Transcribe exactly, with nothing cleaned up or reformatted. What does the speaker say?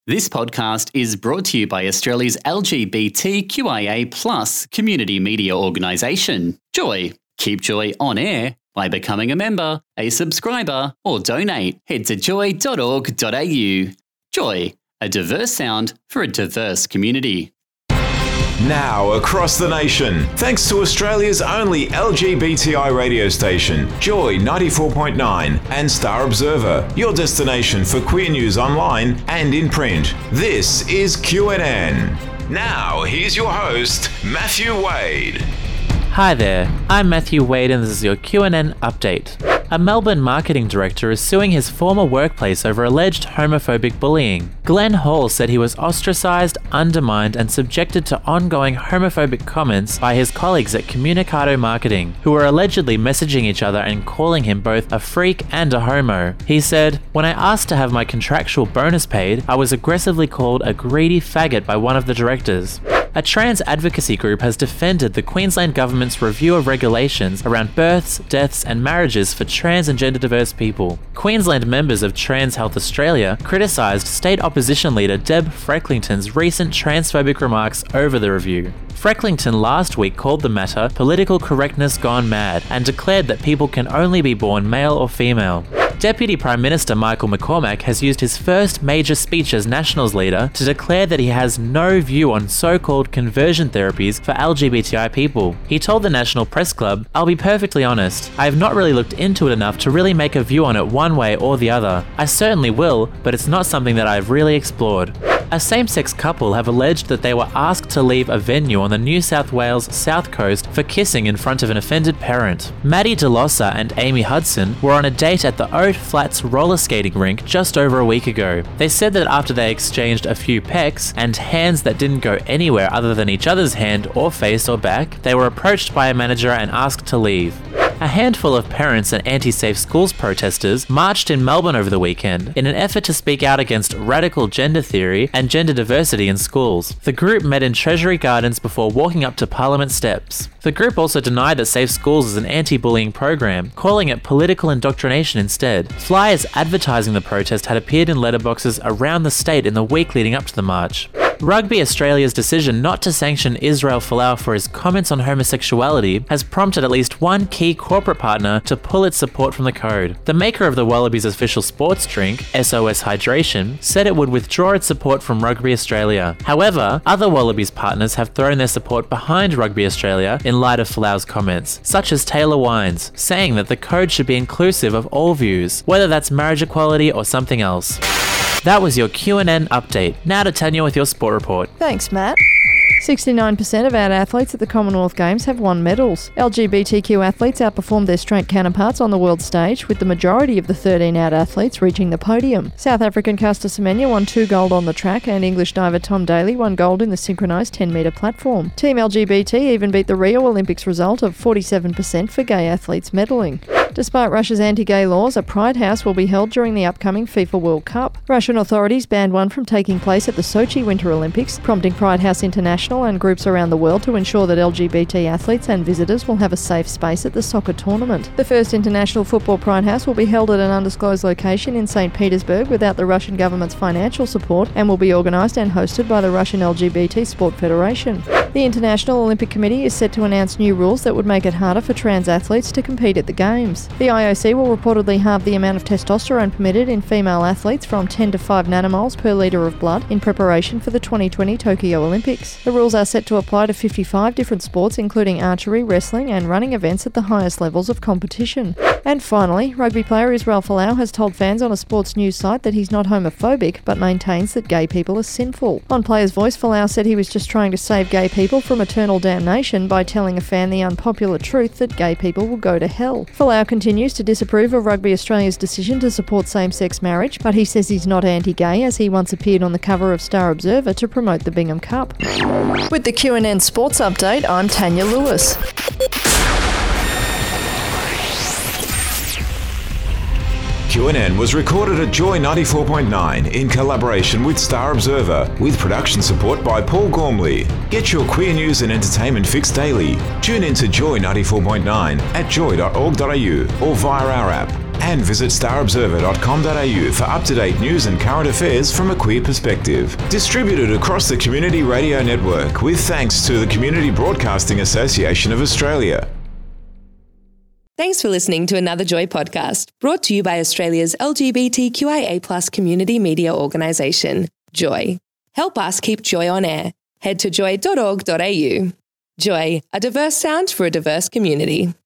This podcast is brought to you by Australia's L G B T Q I A plus community media organisation, Joy. Keep Joy on air by becoming a member, a subscriber, or donate. Head to joy dot org dot a u. Joy, a diverse sound for a diverse community. Now across the nation, thanks to Australia's only L G B T I radio station, Joy ninety-four point nine and Star Observer, your destination for queer news online and in print. This is Q N N. Now, here's your host, Matthew Wade. Hi there, I'm Matthew Wade and this is your Q N N update. A Melbourne marketing director is suing his former workplace over alleged homophobic bullying. Glenn Hall said he was ostracised, undermined and subjected to ongoing homophobic comments by his colleagues at Communicado Marketing, who were allegedly messaging each other and calling him both a freak and a homo. He said, "When I asked to have my contractual bonus paid, I was aggressively called a greedy faggot by one of the directors." A trans advocacy group has defended the Queensland Government's review of regulations around births, deaths and marriages for trans and gender diverse people. Queensland members of Trans Health Australia criticised State Opposition Leader Deb Frecklington's recent transphobic remarks over the review. Frecklington last week called the matter political correctness gone mad and declared that people can only be born male or female. Deputy Prime Minister Michael McCormack has used his first major speech as Nationals leader to declare that he has no view on so-called conversion therapies for L G B T I people. He told the National Press Club, "I'll be perfectly honest, I have not really looked into it enough to really make a view on it one way or the other. I certainly will, but it's not something that I've really explored." A same-sex couple have alleged that they were asked to leave a venue on the New South Wales South Coast for kissing in front of an offended parent. Maddie DeLossa and Amy Hudson were on a date at the Oat Flats roller skating rink just over a week ago. They said that after they exchanged a few pecks and hands that didn't go anywhere other than each other's hand or face or back, they were approached by a manager and asked to leave. A handful of parents and anti-safe schools protesters marched in Melbourne over the weekend in an effort to speak out against radical gender theory and gender diversity in schools. The group met in Treasury Gardens before walking up to Parliament steps. The group also denied that Safe Schools is an anti-bullying program, calling it political indoctrination instead. Flyers advertising the protest had appeared in letterboxes around the state in the week leading up to the march. Rugby Australia's decision not to sanction Israel Folau for his comments on homosexuality has prompted at least one key corporate partner to pull its support from the code. The maker of the Wallabies' official sports drink, S O S Hydration, said it would withdraw its support from Rugby Australia. However, other Wallabies partners have thrown their support behind Rugby Australia in light of Folau's comments, such as Taylor Wines, saying that the code should be inclusive of all views, whether that's marriage equality or something else. That was your Q N N update. Now to Tanya with your sport report. Thanks, Matt. sixty-nine percent of our athletes at the Commonwealth Games have won medals. L G B T Q athletes outperformed their straight counterparts on the world stage, with the majority of the thirteen out athletes reaching the podium. South African Caster Semenya won two gold on the track, and English diver Tom Daley won gold in the synchronised ten metre platform. Team L G B T even beat the Rio Olympics result of forty-seven percent for gay athletes medaling. Despite Russia's anti-gay laws, a Pride House will be held during the upcoming FIFA World Cup. Russian authorities banned one from taking place at the Sochi Winter Olympics, prompting Pride House International and groups around the world to ensure that L G B T athletes and visitors will have a safe space at the soccer tournament. The first international football Pride House will be held at an undisclosed location in Saint Petersburg without the Russian government's financial support and will be organised and hosted by the Russian L G B T Sport Federation. The International Olympic Committee is set to announce new rules that would make it harder for trans athletes to compete at the Games. The I O C will reportedly halve the amount of testosterone permitted in female athletes from ten to five nanomoles per litre of blood in preparation for the twenty twenty Tokyo Olympics. The rules are set to apply to fifty-five different sports, including archery, wrestling and running events at the highest levels of competition. And finally, rugby player Israel Folau has told fans on a sports news site that he's not homophobic, but maintains that gay people are sinful. On Player's Voice, Folau said he was just trying to save gay people from eternal damnation by telling a fan the unpopular truth that gay people will go to hell. Folau continues to disapprove of Rugby Australia's decision to support same-sex marriage, but he says he's not anti-gay, as he once appeared on the cover of Star Observer to promote the Bingham Cup. With the Q N N Sports Update, I'm Tanya Lewis. Q N N was recorded at Joy ninety-four point nine in collaboration with Star Observer, with production support by Paul Gormley. Get your queer news and entertainment fix daily. Tune in to Joy ninety-four point nine at joy dot org dot a u or via our app. And visit star observer dot com dot a u for up-to-date news and current affairs from a queer perspective. Distributed across the Community Radio Network with thanks to the Community Broadcasting Association of Australia. Thanks for listening to another Joy podcast, brought to you by Australia's L G B T Q I A plus community media organisation, Joy. Help us keep Joy on air. Head to joy dot org dot a u. Joy, a diverse sound for a diverse community.